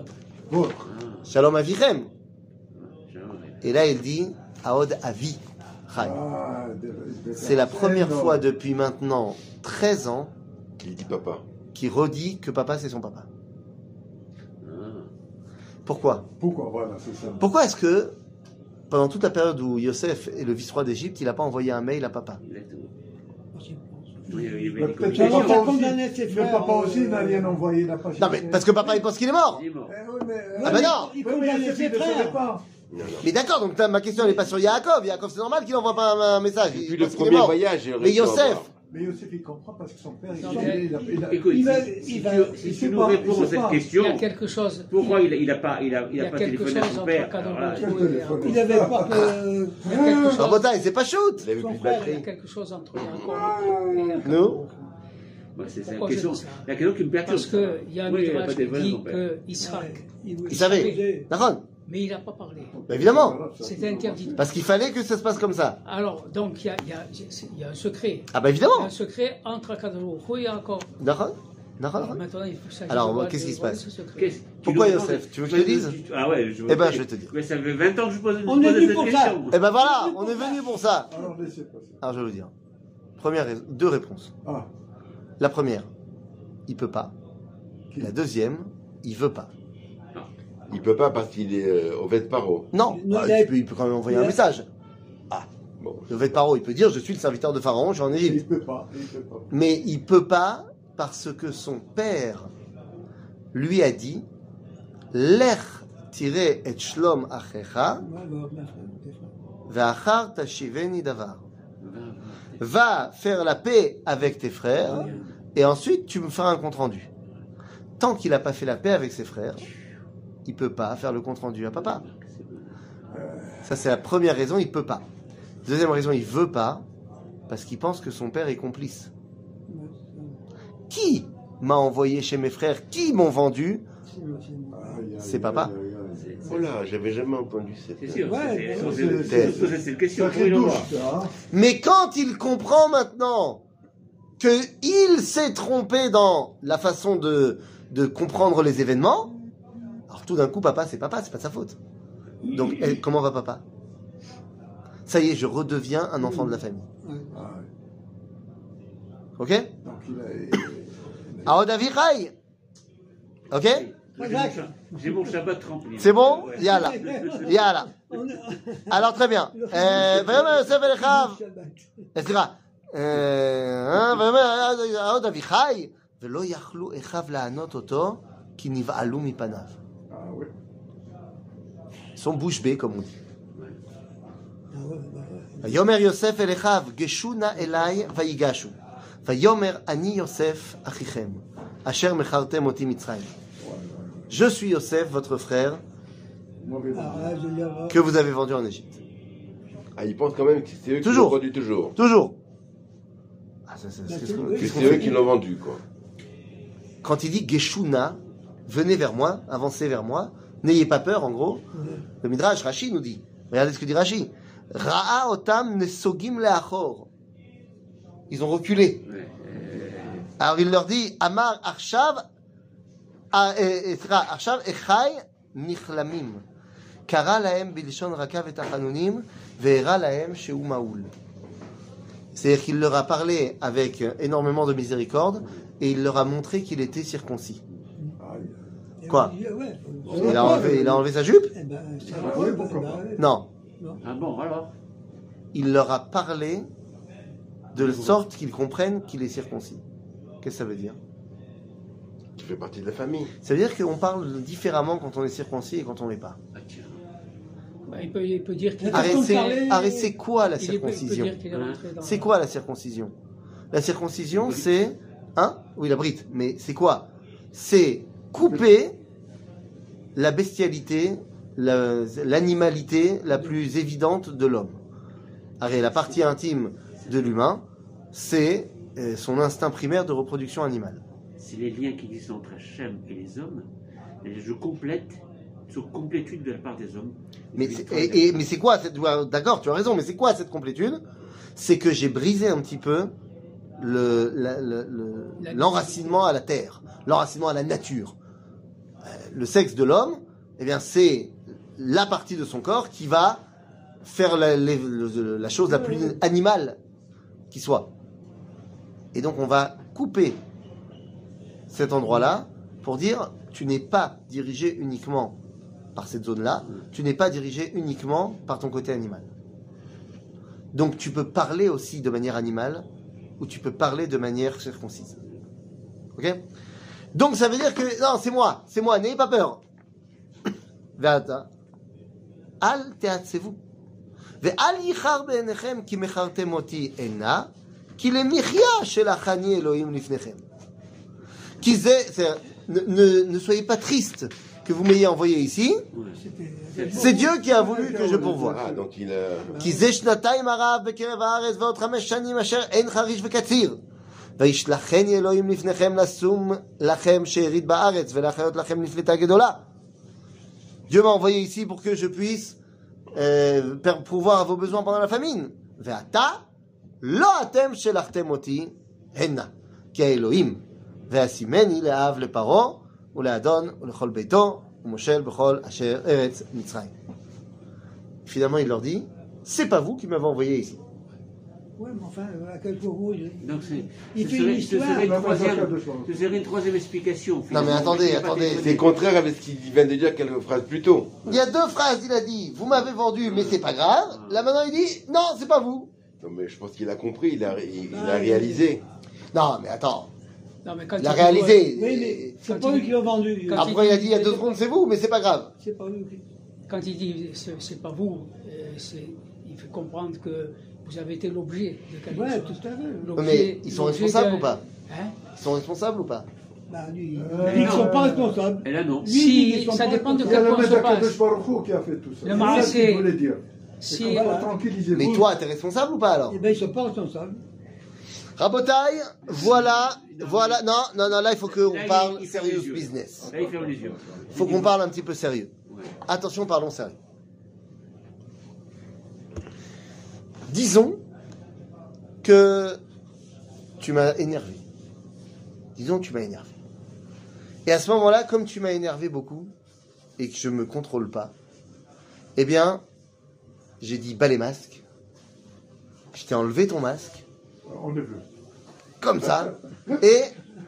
Votre. Shalom Avichem. Shalom. Et là, il dit Aod Avi Chai. Ah, C'est la première fois depuis maintenant 13 ans Il dit papa. qu'il redit que papa c'est son papa. Ah. Pourquoi? Pourquoi? Voilà, c'est ça. Pourquoi est-ce que pendant toute la période où Yosef est le vice-roi d'Égypte, il n'a pas envoyé un mail à papa? Exactement. J'y pense. Oui, il y avait Mais des peut-être Non, que non, papa ça aussi, condamnait ses mais frères, papa aussi n'a rien envoyé, il n'a pas Non, mais parce que papa il pense qu'il est mort. Il est mort. Eh oui, mais, Ah ben non. Il Oui, mais condamnait Yosef, ses il ne savait frères. pas. Non, non. Mais d'accord, donc ma question n'est pas sur Yaakov. Yaakov, c'est normal qu'il n'envoie pas un message. Depuis Il le pense qu'il est premier mort. voyage, j'ai Mais réussi à Yosef, avoir. Mais Yosef, il comprend parce que son père, Non, il mais- Écoute, Il va- si il va- si il tu sait nous pas, réponds il à sait cette pas. question, Il y a quelque chose. pourquoi il n'a pas il y a téléphoné quelque à chose son entre père? Akadosh Alors là, Baruch Hu et Yaakov. Il n'avait pas Il y a quelque chose- Rabotai, c'est pas shoot. Il avait Son plus de frère, il y a batterie. quelque chose entre Yaakov et Akadosh Nous Baruch Hu. bah, c'est la Pourquoi je question, dis ça la question qui me perturbe. Parce qu'il y a un Oui, il n'a pas midrash qui téléphoné à dit son père. que Israël, Il savait. D'accord. mais il n'a pas parlé. Bah, évidemment. C'était interdit. Parce qu'il fallait que ça se passe comme ça. Alors, donc, il y a un secret. Ah bah Il y a évidemment. un secret entre Akadosh Baruch Hu et Yaakov. D'accord. D'accord. Alors, maintenant, il faut s'agir Alors, de qu'est-ce qui se dévoiler passe ce secret. Qu'est-ce- tu Pourquoi nous Yosef? demandes- Tu veux que je te dise? Ah ouais, Eh ben, je vais te dire. Mais ça fait 20 ans que je pose On est venu cette pour ça. question. Eh ben voilà, on est venu pour ça. Alors, laissez passer. Alors je vais vous dire. Deux réponses. Ah, La première, il peut pas. qui- La deuxième, il veut pas. Il peut pas parce qu'il est au Vet Paro. Non, Non, bah, il a- il peut quand même envoyer il un a- message. Bon. Le Vet Paro, il peut dire je suis le serviteur de Pharaon, je suis en il Égypte. peut pas, il peut pas. Mais il peut pas parce que son père lui a dit Lech tiré et shlom achecha ve'achar tashiveni davar. Va faire la paix avec tes frères et ensuite tu me feras un compte rendu. Tant qu'il n'a pas fait la paix avec ses frères, il peut pas faire le compte rendu à papa. Ça c'est la première raison, il peut pas. Deuxième raison, il veut pas parce qu'il pense que son père est complice. Qui m'a envoyé chez mes frères? Qui m'ont vendu? C'est papa. Oh là, j'avais jamais entendu cette. C'est sûr, Ouais, c'est cette question. Sacré Faut y le douche, voir. ça, hein. Mais quand il comprend maintenant que il s'est trompé dans la façon de comprendre les événements, alors tout d'un coup, papa, c'est pas de sa faute. Donc, comment va papa? Ça y est, je redeviens un enfant de la famille. Ah, ouais. Ok? Donc, il a. Aod Avichai. Ok? J'ai mon Shabbat rempli. C'est bon? Ouais. Yalla. Yalla. Alors, très bien. ויאמר יוסף אל אחיו, סליחה, ויאמר עוד אביחי, ולא יכלו אחיו לענות אותו, כי נבהלו מפניו. Ah, ouais. Ils sont bouche bée, comme on dit. ויאמר יוסף אל אחיו, גשו נא אליי ויגשו. ויאמר אני יוסף אחיכם, אשר מכרתם אותי מצרים. Je suis Yosef, votre frère, Mauvais moment. que vous avez vendu en Égypte. Ah, ils pensent quand même que c'est eux qui Toujours. l'ont vendu toujours. Toujours. Ah, c'est Que c'est eux qui l'ont vendu, quoi. Quand il dit Geshuna, venez vers moi, avancez vers moi, n'ayez pas peur, en gros. Le Midrash, Rashi nous dit, regardez ce que dit Rashi. Ra'a otam nesogim leachor. Ils ont reculé. Alors il leur dit, Amar Arshav, Arshav Echai Nichlamim. Kara lahem bilshon rakav et achanunim, ve'era lahem shehu maoul. C'est-à-dire qu'il leur a parlé avec énormément de miséricorde et il leur a montré qu'il était circoncis. Aïe. Quoi? Il a enlevé sa jupe? Oui, pourquoi pas. Non. Ah bon, alors? Il leur a parlé de sorte qu'ils comprennent qu'il est circoncis. Qu'est-ce que ça veut dire? Qui fait partie de la famille. Ça veut dire qu'on parle différemment quand on est circoncis et quand on l'est pas. Ah, tiens. Bah, il peut dire qu'il C'est quoi la il peut circoncision? dire qu'il est rentré dans. C'est quoi la circoncision? La circoncision, c'est... Hein? Oui, la brite. Mais c'est quoi? C'est couper la bestialité, l'animalité la plus évidente de l'homme. Arrête, la partie intime de l'humain, c'est son instinct primaire de reproduction animale. C'est les liens qui existent entre Hachem et les hommes. Et je complète sur complétude de la part des hommes. Mais c'est quoi cette... D'accord, tu as raison, mais c'est quoi cette complétude? C'est que j'ai brisé un petit peu l'enracinement à la terre, l'enracinement à la nature. Le sexe de l'homme eh bien, c'est la partie de son corps qui va faire la chose la plus animale qui soit. Et donc, on va couper cet endroit-là pour dire, tu n'es pas dirigé uniquement par cette zone-là, tu n'es pas dirigé uniquement par ton côté animal. Donc, tu peux parler aussi de manière animale ou tu peux parler de manière circoncise. Ok? Donc, ça veut dire que, non, c'est moi, n'ayez pas peur. Ve'ata, al te'atzevou. Ve'al yichar be'enechem ki mechartem oti ena, ki lemichya shel achani Elohim lifnechem. Ne soyez pas triste que vous m'ayez envoyé ici. C'est Dieu qui a voulu que je pourvoie. Ah, donc il a. כי זה שנתיים הרעב בקרב הארץ ועוד 5 שנים אשר אין חריש וקציר. וישלחני אלוהים לפניכם לשום לכם שארית בארץ ולהחיות לכם נפלטה גדולה. Dieu m'a envoyé ici pour que je puisse pourvoir à vos besoins pendant la famine. ועתה לא אתם שלחתם אותי הנה כי האלוהים והשימני לאב לפרעה ולאדון ולכל ביתו ומושל בכל אשר ארץ מצרים. Finalement, il leur dit, c'est pas vous qui m'avez envoyé ici. Oui, mais enfin, à quel point Donc il fait une histoire. Ce serait une troisième explication. Non mais attendez. C'est contraire avec ce qu'il vient de dire quelques phrases plus tôt. Il y a 2 phrases, il a dit, vous m'avez vendu, mais c'est pas grave. Là maintenant, il dit, non, c'est pas vous. Non, mais je pense qu'il a compris, il a réalisé. Non, mais attends, Non, mais quand il a réalisé. Oui, mais c'est Quand pas il lui dit- qui l'a vendu. quand Après, il a dit, il y a 2 secondes, c'est vous, mais c'est pas grave. C'est pas lui qui. Quand il dit c'est pas vous, il fait comprendre que vous avez été l'objet de quelque Ouais, chose. tout à fait. L'objet- Mais ils sont l'objet responsables d'un- ou pas? Hein? Ils sont responsables ou pas? Bah, lui, il Euh, dit qu'ils non. sont pas responsables. Et là, non. Lui, il dit qu'ils Si, sont ça pas dépend de Il y a quel le point se maître passe. Kadosh Baruch Hu qui a fait tout ça. Le C'est ça Maasé. qu'il voulait dire. Si, Et comment tranquillisez-vous. Mais toi, t'es responsable ou pas alors? Eh bien, ils sont pas responsables. Rabotaille, voilà, non, là, il faut qu'on Là, parle il ferme les serious yeux. business. Là, il ferme les yeux. Il faut qu'on parle un petit peu sérieux. Ouais. Attention, parlons sérieux. Disons que tu m'as énervé. Disons que tu m'as énervé. Et à ce moment-là, comme tu m'as énervé beaucoup et que je me contrôle pas, eh bien, j'ai dit bas les masques. Je t'ai enlevé ton masque, On est vu. comme ça, et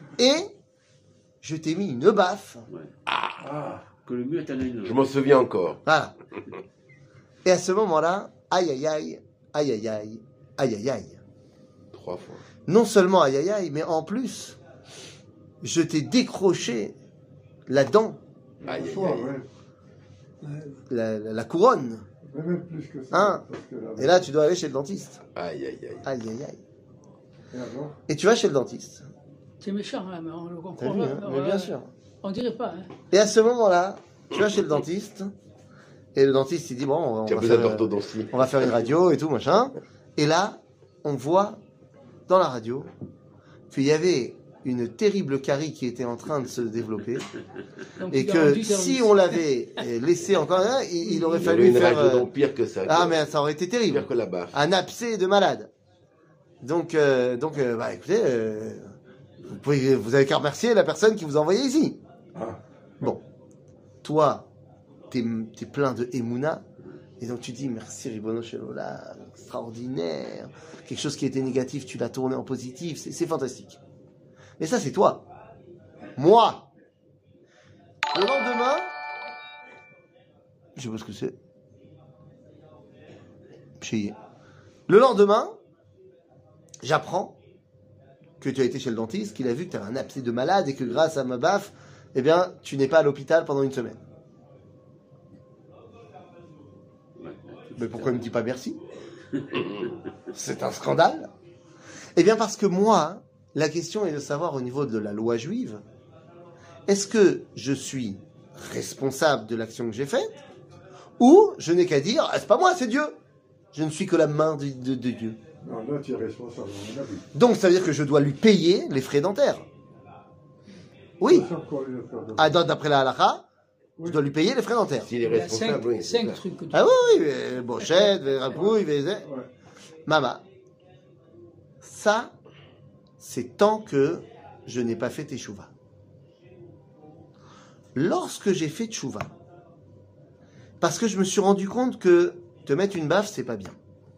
je t'ai mis une baffe. Que le mieux est un œil. Je m'en souviens encore. Voilà. Et à ce moment-là, aïe aïe aïe, aïe aïe aïe, aïe aïe aïe. 3 fois. Non seulement aïe aïe aïe, mais en plus, je t'ai décroché la dent, Aïe, aïe, Toi, aïe. ouais. la couronne. Mais même plus que ça. Hein. Parce que là, Et là, tu dois aller chez le dentiste. Aïe, aïe, aïe. Aïe aïe aïe. et alors Et tu vas chez le dentiste. c'est méchant, hein, mais on le T'as comprend. vu, hein? Mais bien sûr. On dirait pas. Hein. Et à ce moment-là, tu vas chez le dentiste. Et le dentiste, il dit, bon, Tu as on besoin va, faire, d'orthodontie. on va faire une radio et tout, machin. Et là, on voit dans la radio qu'il y avait une terrible carie qui était en train de se développer. Donc, Et il a que rendu si service. on l'avait laissé encore un, il aurait Il y avait fallu une faire. rage de dents pire que ça. Ah, mais ça aurait été terrible. Pire que la baffe. Un abcès de malade. Donc, bah, écoutez, vous avez qu'à remercier la personne qui vous a envoyé ici. Ah. Bon, toi, t'es plein de émouna, et donc tu dis merci Ribono Shel Olam, extraordinaire. Quelque chose qui était négatif, tu l'as tourné en positif, c'est fantastique. Mais ça, c'est toi. Moi, le lendemain, je sais pas ce que c'est. Chier. Le lendemain, j'apprends que tu as été chez le dentiste, qu'il a vu que tu avais un abcès de malade et que grâce à ma baffe, eh bien, tu n'es pas à l'hôpital pendant une semaine. Mais pourquoi il ne me dit pas merci? C'est un scandale. Eh bien, parce que moi, la question est de savoir au niveau de la loi juive, est-ce que je suis responsable de l'action que j'ai faite, ou je n'ai qu'à dire, ah, c'est pas moi, c'est Dieu. Je ne suis que la main de Dieu. Non, là, tu es responsable, à mon avis. Donc, ça veut dire que je dois lui payer les frais dentaires. Oui. C'est encore une affaire de- Ah, d'après la halakha, je dois lui payer les frais dentaires. S'il est Il y a responsable, oui. c'est 5 ça. trucs que tu Ah oui, oui, brochette, rapouille, Ouais. Mama. Ça, c'est tant que je n'ai pas fait teshuva. Lorsque j'ai fait teshuva, Parce que je me suis rendu compte que te mettre une baffe, c'est pas bien.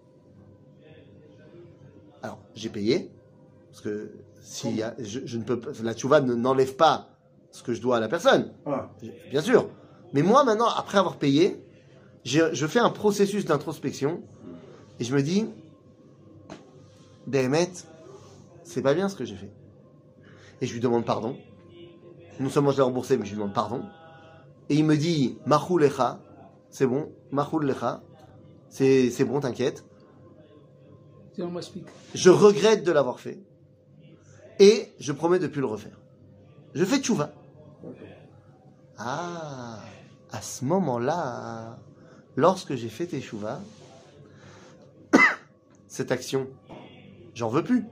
Alors, j'ai payé, parce que je ne peux pas, la tchouva n'enlève pas ce que je dois à la personne, Ah, bien sûr. Mais moi, maintenant, après avoir payé, je fais un processus d'introspection et je me dis, Béhémet, c'est pas bien ce que j'ai fait. Et je lui demande pardon. Non seulement je l'ai remboursé, mais je lui demande pardon. Et il me dit, Mahou lecha, c'est bon, Mahou lecha, c'est bon, t'inquiète. On m'explique. Je regrette de l'avoir fait. Et je promets de ne plus le refaire. Je fais tchouva. Ah, à ce moment-là, lorsque j'ai fait tchouva, cette action, j'en veux plus.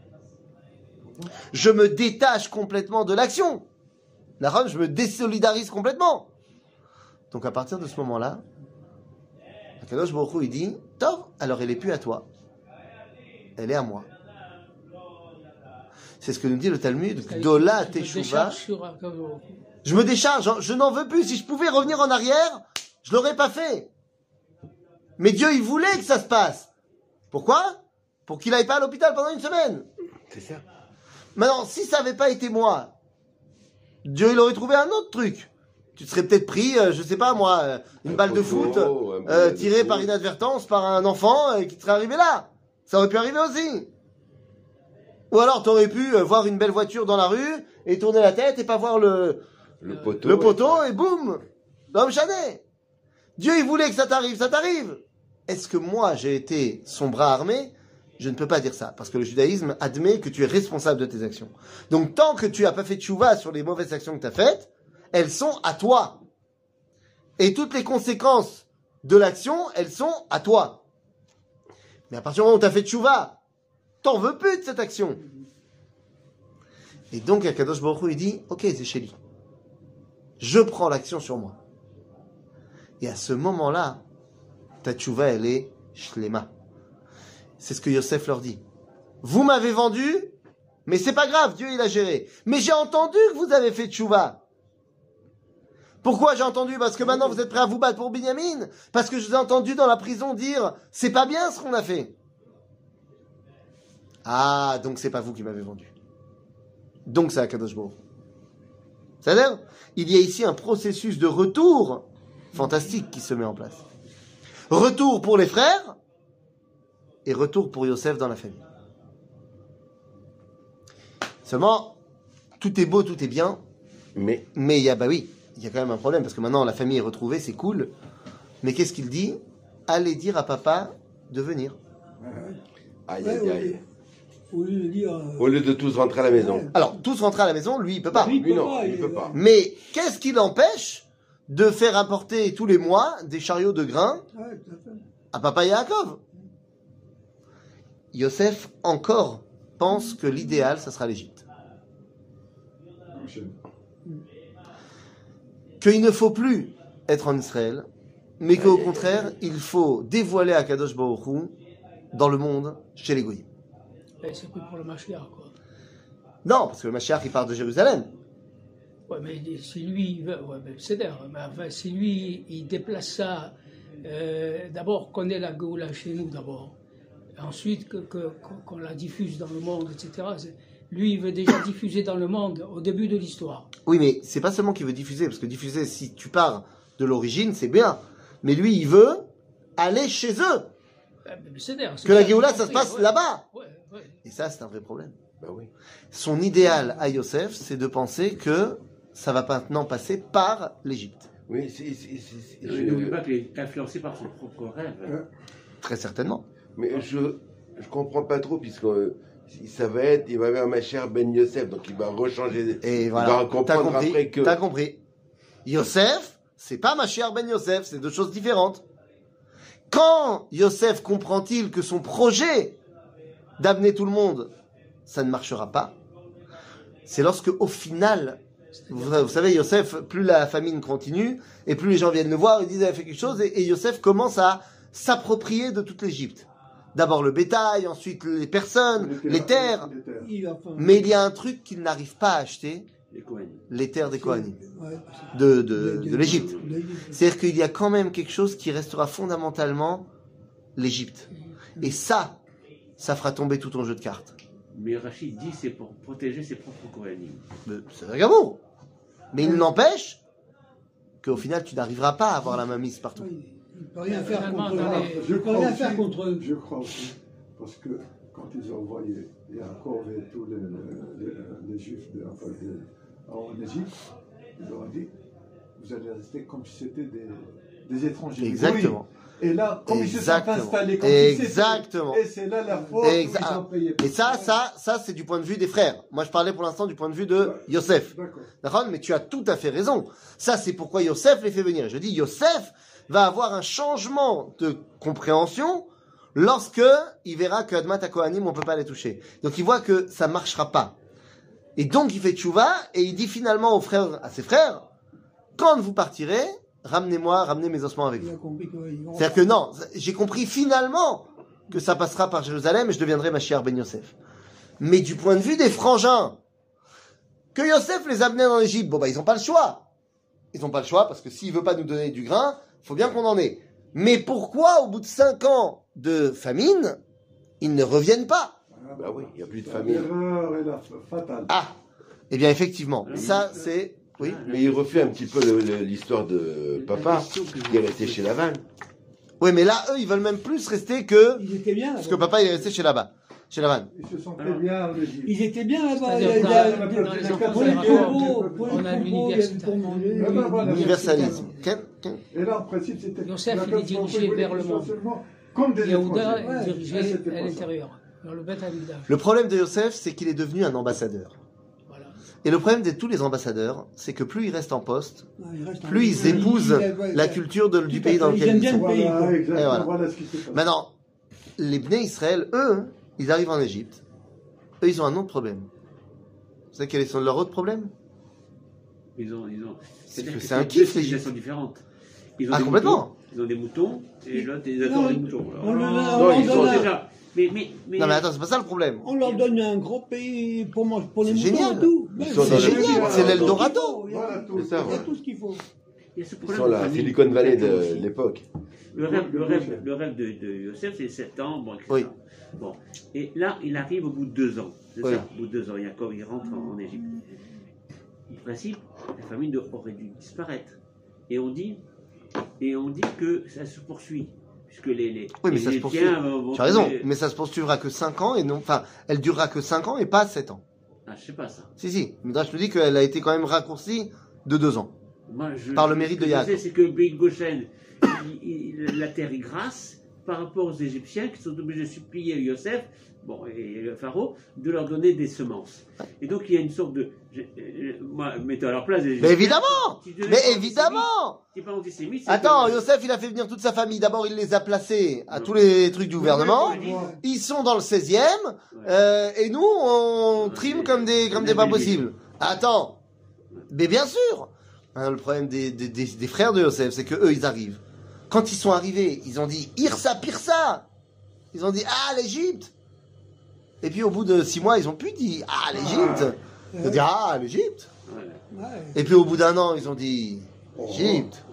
Je me détache complètement de l'action. D'accord, je me désolidarise complètement. Donc à partir de ce moment-là, Akadosh Baruch Hu, il dit, Tov, alors elle est plus à toi. Elle est à moi. C'est ce que nous dit le Talmud. Gdola Teshuva. Je me décharge, je n'en veux plus. Si je pouvais revenir en arrière, je l'aurais pas fait. Mais Dieu, il voulait que ça se passe. Pourquoi? Pour qu'il aille pas à l'hôpital pendant une semaine. C'est ça. Maintenant, si ça n'avait pas été moi, Dieu, il aurait trouvé un autre truc. Tu te serais peut-être pris, je sais pas moi, une balle de foot tirée par inadvertance par un enfant qui te serait arrivé là. Ça aurait pu arriver aussi. Ou alors, tu aurais pu voir une belle voiture dans la rue et tourner la tête et pas voir le poteau et boum, l'homme chané. Dieu, il voulait que ça t'arrive, ça t'arrive. Est-ce que moi, j'ai été son bras armé? Je ne peux pas dire ça, parce que le judaïsme admet que tu es responsable de tes actions. Donc, tant que tu n'as pas fait tchouva sur les mauvaises actions que tu as faites, elles sont à toi. Et toutes les conséquences de l'action, elles sont à toi. Mais à partir du moment où tu as fait tchouva, t'en veux plus de cette action. Et donc, Akadosh Baruch Hu, il dit, ok, c'est chéri. Je prends l'action sur moi. Et à ce moment-là, ta tchouva, elle est shlema. C'est ce que Yosef leur dit. Vous m'avez vendu, mais c'est pas grave, Dieu il a géré. Mais j'ai entendu que vous avez fait tchouva. Pourquoi j'ai entendu? Parce que maintenant vous êtes prêts à vous battre pour Binyamin. Parce que je vous ai entendu dans la prison dire, c'est pas bien ce qu'on a fait. Ah, donc c'est pas vous qui m'avez vendu. Donc c'est Akadosh Baruch Hu. C'est-à-dire, il y a ici un processus de retour fantastique qui se met en place. Retour pour les frères et retour pour Yosef dans la famille. Seulement, tout est beau, tout est bien, mais il y a, il y a quand même un problème, parce que maintenant la famille est retrouvée, c'est cool, mais qu'est-ce qu'il dit? Allez dire à papa de venir. Aïe, aïe, aïe. Au lieu de dire. Au lieu de tous rentrer à la maison. Ouais. Alors, tous rentrer à la maison, lui, il peut pas. Lui, Lui, non, pas, il peut pas. Mais qu'est-ce qui l'empêche de faire apporter tous les mois des chariots de grains Ouais, tout à fait. à papa Yaakov? Yosef encore pense que l'idéal, ça sera l'Égypte. Qu'il ne faut plus être en Israël, mais qu'au contraire, il faut dévoiler Akadosh Baruch Hu dans le monde, chez les Goyim. Et c'est plus pour le Mashiach, quoi. Non, parce que le Mashiach, il part de Jérusalem. Ouais, mais si lui, il veut, ouais, mais c'est d'ailleurs, mais enfin, si lui, il déplace ça, d'abord qu'on ait la Géoula chez nous, d'abord. Ensuite, qu'on la diffuse dans le monde, etc. Lui, il veut déjà diffuser dans le monde au début de l'histoire. Oui, mais c'est pas seulement qu'il veut diffuser, parce que diffuser, si tu pars de l'origine, c'est bien. Mais lui, il veut aller chez eux. Que la Géoula, ça se passe là-bas. Ouais. Et ça, c'est un vrai problème. Bah oui. Son idéal à Yosef, c'est de penser que ça va maintenant passer par l'Égypte. Oui, N'oublie pas qu'il est influencé par son propre rêve. Très certainement. Mais je comprends pas trop, puisque ça va être, il va y avoir ma chère Ben Yosef, donc il va rechanger. Et il voilà, va comprendre après que. T'as compris. Yosef, c'est pas ma chère Ben Yosef, c'est deux choses différentes. Quand Yosef comprend-il que son projet d'amener tout le monde, ça ne marchera pas, c'est lorsque, au final, vous savez, Yosef, plus la famine continue, et plus les gens viennent le voir, ils disent, il a fait quelque chose, et Yosef commence à s'approprier de toute l'Égypte. D'abord le bétail, ensuite les personnes, les terres. Mais il y a un truc qu'il n'arrive pas à acheter, les terres des Kohanim, Ouais. de l'Égypte. De l'Égypte. C'est-à-dire qu'il y a quand même quelque chose qui restera fondamentalement l'Égypte. Et ça fera tomber tout ton jeu de cartes. Mais Rachid dit c'est pour protéger ses propres Kohanim. C'est vrai qu'amour. Mais il n'empêche qu'au final, tu n'arriveras pas à avoir la main mise partout. Il ne peut rien faire Finalement, contre dans eux. les- Il ne peut rien faire contre eux. Je crois aussi, parce que quand ils ont envoyé Yaakov et tous les Juifs en Égypte, ils leur ont dit, vous allez rester comme si c'était des étrangers. Exactement. Oui. Et là, comme ils se sont Exactement. installés comme Exactement. et c'est là la faute où Exact. ils ont payé. Et ça, c'est du point de vue des frères. Moi, je parlais pour l'instant du point de vue de Yosef. D'accord. D'accord? Mais tu as tout à fait raison. Ça, c'est pourquoi Yosef les fait venir. Je dis, Yosef va avoir un changement de compréhension lorsque il verra que Admat Kohanim, on peut pas les toucher. Donc, il voit que ça marchera pas. Et donc, il fait tchouva et il dit finalement à ses frères, quand vous partirez, ramenez mes ossements avec Il vous. a compris qu'ils vont. C'est-à-dire que non, j'ai compris finalement que ça passera par Jérusalem et je deviendrai Mashiach ben Yosef. Mais du point de vue des frangins, que Yosef les amenait en Égypte, bon bah ils n'ont pas le choix. Ils n'ont pas le choix parce que s'il veut pas nous donner du grain, il faut bien qu'on en ait. Mais pourquoi au bout de 5 ans de famine, ils ne reviennent pas? Bah oui, il n'y a plus de La famille. L'erreur est la fatale. Ah, eh bien effectivement, ça c'est... Oui. Mais il refait un petit peu l'histoire de papa qui est resté chez Laval. Oui, mais là, eux, ils veulent même plus rester que... Ils étaient bien Parce que là-bas. papa, il est resté chez Laban. Chez Lavan. Ils se sentaient bien en Égypte. Ils étaient bien là-bas. C'est-à-dire Il y a- dans les Pour enfants Pour de les la corbeaux, Raconte, pour les on a corbeaux, il y avait l'université. pour manger. Ah ben voilà. Universalisme. Et là, en principe, c'était. Yosef, la il est personne dirigé pouvait vers le qu'ils soient monde. seulement Comme des Yehuda étrangers. est Ouais, dirigé c'était à pas ça. l'intérieur, vers le Beth Amikdash. Le problème de Yosef, c'est qu'il est devenu un ambassadeur. Voilà. Et le problème de tous les ambassadeurs, c'est que plus ils restent en poste, Ah, il reste plus ils épousent la culture du pays dans lequel ils sont. pays, quoi. Voilà, exactement. Et voilà. Voilà ce qui s'est passé. Maintenant, les Bnei Israël, eux, ils arrivent en Égypte. Eux, ils ont un autre problème. Vous savez quel est leur autre problème? Ils ont. C'est-à-dire que que c'est un deux kiff, civilisations différentes. Ils ont Ah, des complètement. moutons, ils ont des moutons, et l'autre, ils Non, adorent les moutons. on leur- Alors, on ils leur sont donne un- déjà. Mais Non, mais attends, c'est pas ça le problème. On leur donne un gros pays pour manger, pour les C'est moutons génial. et tout. Ils Ben, sont dans génial, le- c'est l'Eldorado. Il y a Voilà, tout, tout. il y a C'est ça, tout ce qu'il faut. il y a ce Ils problème sont de la famille. Silicon Valley de l'époque. Le rêve de Yosef, c'est 7 ans, bon, etc. Oui. Bon. Et là, il arrive au bout de 2 ans. C'est Oui. ça, au bout de 2 ans, Yaakov, il rentre en Égypte. En principe, la famine aurait dû disparaître. Et on dit que ça se poursuit. Puisque les Oui, mais ça se poursuit. Égyptiens vont Tu as raison, trouver- mais ça se poursuivra que 5 ans et non, enfin, elle durera que 5 ans et pas 7 ans. Ah, je sais pas ça. Si, Midrash nous dit qu'elle a été quand même raccourcie de 2 ans. Moi, Par le mérite de Ce que je Yaakov. sais, c'est que le pays de Goshen, la terre est grasse par rapport aux Égyptiens qui sont obligés de supplier Yosef, bon, et le pharaon, de leur donner des semences. Et donc il y a une sorte de. Moi, mets-toi à leur place. des Mais Égyptiens, évidemment! si tu deviens Mais antisémite, évidemment! si t'es pas antisémite, c'est Attends, que- Yosef, il a fait venir toute sa famille. D'abord, il les a placés à tous les trucs du gouvernement. Ils sont dans le 16e, et nous, on trime comme des pas possibles. Attends. Mais bien sûr! Hein, le problème des frères de Yosef, c'est que eux, ils arrivent. Quand ils sont arrivés, ils ont dit Irsa Pirsa! Ils ont dit Ah, l'Égypte! Et puis au bout de 6 mois, ils ont plus dit Ah, l'Égypte! Ils ont dit Ah, l'Égypte! Ouais. Ouais. Et puis au bout d'un an, ils ont dit Égypte.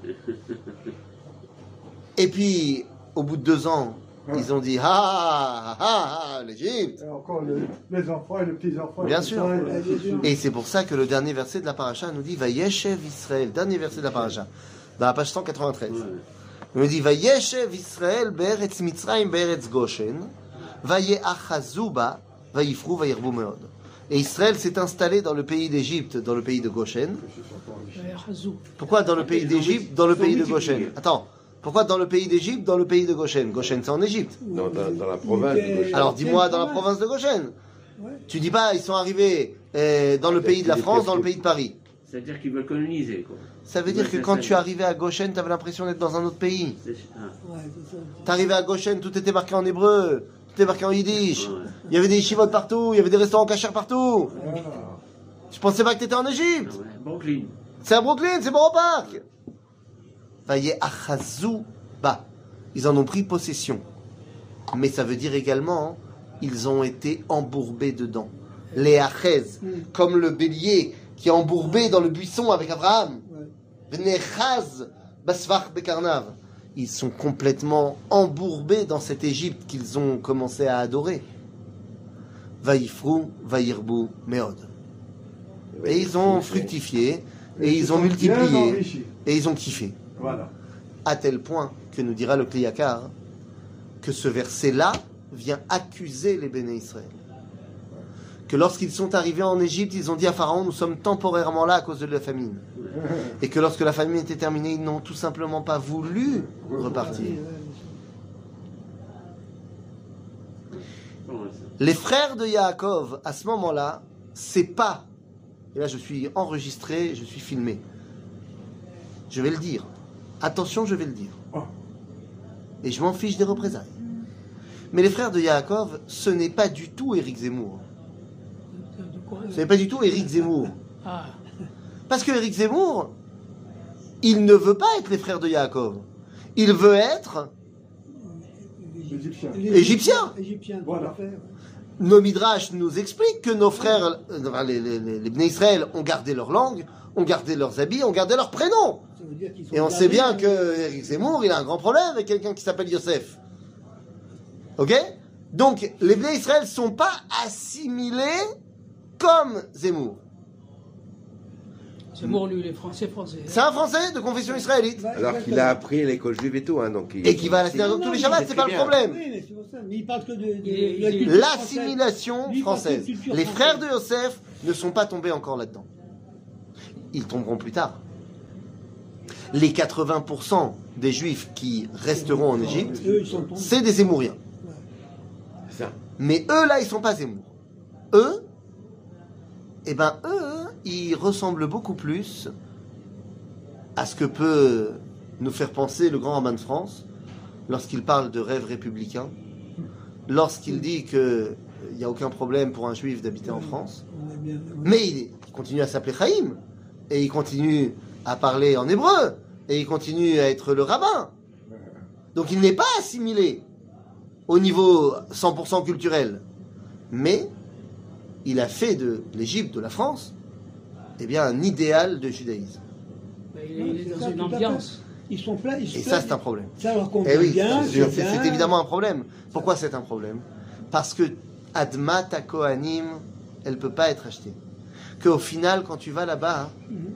Et puis au bout de 2 ans, ils ont dit l'Égypte. Et encore les enfants et les petits-enfants. Bien tout sûr. ça, Ouais, bien sûr. Et c'est pour ça que le dernier verset de la paracha nous dit Vayeshev Israël, dernier verset de la paracha, dans la page 193. Ouais. Il nous dit Vayeshev Israël be'eretz Mitzrayim be'eretz Goshen, Vayeachazu ba, Vayifru vayirbu meod. Et Israël s'est installé dans le pays d'Égypte, dans le pays de Goshen. Pourquoi dans le pays d'Égypte, dans le pays de Goshen? Attends, pourquoi dans le pays d'Égypte, dans le pays de Goshen? Goshen, c'est en Égypte. Dans la province de Goshen. Alors dis-moi, dans la province de Goshen. Ouais. Tu dis pas, ils sont arrivés dans le pays de la France, dans le pays de Paris. C'est-à-dire qu'ils veulent coloniser, quoi. Ça veut dire que quand tu arrivais à Goshen, tu avais l'impression d'être dans un autre pays. C'est- ah. Ouais, c'est ça. T'arrivais à Goshen, tout était marqué en hébreu, tout était marqué en yiddish. Ouais. Il y avait des yeshivot partout, il y avait des restaurants cachers partout. Voilà. Je pensais pas que t'étais en Égypte. Ah ouais, Brooklyn. C'est à Brooklyn, c'est Borough Park. Vaillé achazou ba. Ils en ont pris possession. Mais ça veut dire également, ils ont été embourbés dedans. Les achez, comme le bélier qui est embourbé dans le buisson avec Abraham. Vnechaz basvar bekarnav. Ils sont complètement embourbés dans cette Égypte qu'ils ont commencé à adorer. Vaïfrou, vaïrbou, meod. Et ils ont fructifié, et ils ont multiplié, et ils ont kiffé. Voilà. À tel point que nous dira le Kli Yakar que ce verset-là vient accuser les Béné Israël. Que lorsqu'ils sont arrivés en Égypte, ils ont dit à Pharaon, nous sommes temporairement là à cause de la famine. Et que lorsque la famine était terminée, ils n'ont tout simplement pas voulu repartir. Les frères de Yaakov, à ce moment-là, c'est pas, et là je suis enregistré, je suis filmé. Je vais le dire. Attention, je vais le dire. Et je m'en fiche des représailles. Mais les frères de Yaakov, ce n'est pas du tout Éric Zemmour. Ce n'est pas du tout Éric Zemmour. Ah, Parce que Éric Zemmour, il ne veut pas être les frères de Yaakov. Il veut être L'Égyptien. Égyptien, Voilà. nos Midrash nous expliquent que nos frères, les Bnei Israël, ont gardé leur langue, ont gardé leurs habits, ont gardé leurs prénoms. Ça veut dire qu'ils sont Et on sait gardés, bien que Éric Zemmour, il a un grand problème avec quelqu'un qui s'appelle Yosef. Ok? Donc, les Bnei Israël ne sont pas assimilés comme Zemmour. Zemmour, lui, il est français. C'est un Français de confession israélite. Alors qu'il a appris à l'école juive et tout. Hein, donc Et qui va à la synagogue tous les Shabbats, c'est pas le problème. Oui, mais c'est pour ça. Mais il parle que de Il- la culture L'assimilation Lui, il parle que de française. culture Les française. frères de Yosef ne sont pas tombés encore là-dedans. Ils tomberont plus tard. Les 80% des Juifs qui resteront en Égypte, Eux, ils sont tombés. c'est des Zémouriens. C'est ça. Mais eux, là, ils sont pas Zemmour. Eux, eh ben, eux, ils ressemblent beaucoup plus à ce que peut nous faire penser le grand rabbin de France lorsqu'il parle de rêve républicain, lorsqu'il dit qu'il n'y a aucun problème pour un juif d'habiter en France, On est bien- mais il continue à s'appeler Chaim, et il continue à parler en hébreu, et il continue à être le rabbin. Donc il n'est pas assimilé au niveau 100% culturel, mais il a fait de l'Égypte, de la France, eh bien un idéal de judaïsme. Il est C'est dans ça, une tout à fait. ambiance. Ils sont pleins. ils se Et ça, plaignent. c'est un problème. Ça leur convient Eh oui, bien. c'est bien. évidemment un problème. Pourquoi c'est un problème? Parce que Admat à Kohanim, elle peut pas être achetée. Qu'au final, quand tu vas là-bas,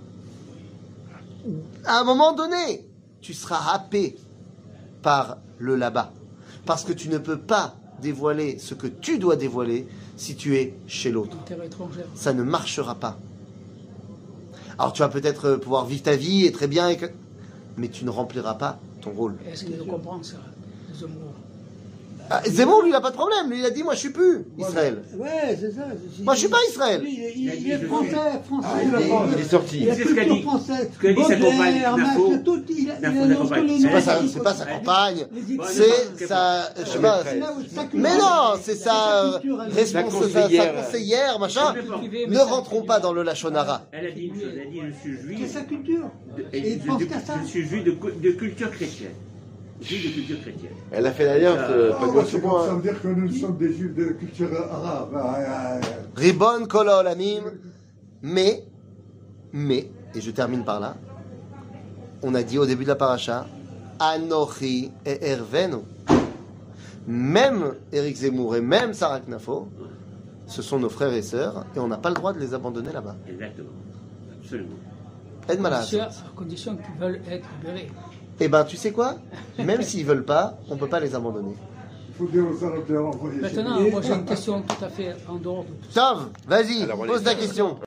à un moment donné, tu seras happé par le là-bas. Parce que tu ne peux pas dévoiler ce que tu dois dévoiler si tu es chez l'autre. Terre étrangère. Ça ne marchera pas. Alors tu vas peut-être pouvoir vivre ta vie et très bien, mais tu ne rempliras pas ton rôle. Est-ce qu'il le comprend, ça, Zemmour? Ah, Zemmour, lui, il n'a pas de problème. Lui, il a dit, moi, je suis plus Israël. Ouais, c'est ça. Moi, je suis pas Israël. Lui, Il a dit, il est je français, suis- français. Il est sorti. Il a C'est ce qu'a culture dit. française. Ce qu'a dit sa compagne, Baudelaire, Nafo. Marx, tout, il a Nafo, lancé la compagne. les C'est noms. pas C'est pas sa campagne. Les idées. C'est sa, je sais pas. Mais non, c'est sa conseillère. sa conseillère, machin. Ne rentrons pas dans le Lachonara. Elle a dit une chose, elle a dit je suis C'est juif, sa culture. Et il pense qu'à ça. je suis juif de culture chrétienne. Juif de culture chrétienne. Elle a fait l'alliance, pas de Ah, c'est moi. comme ça veut dire que nous sommes des juifs de culture arabe. Ribon kol haolamim. Mais, et je termine par là, on a dit au début de la paracha, Anochi et Ervenu. Même Éric Zemmour et même Sarah Knafo, ce sont nos frères et sœurs, et on n'a pas le droit de les abandonner là-bas. Exactement. Absolument. Aide malade. À condition qu'ils veulent être libérés. Eh ben, tu sais quoi? Même s'ils veulent pas, on peut pas les abandonner. Il faut dire aux Arabes de leur envoyer. Maintenant, moi j'ai une question tout à fait en dehors de tout ça. Tov, vas-y, Alors, on pose est- ta question.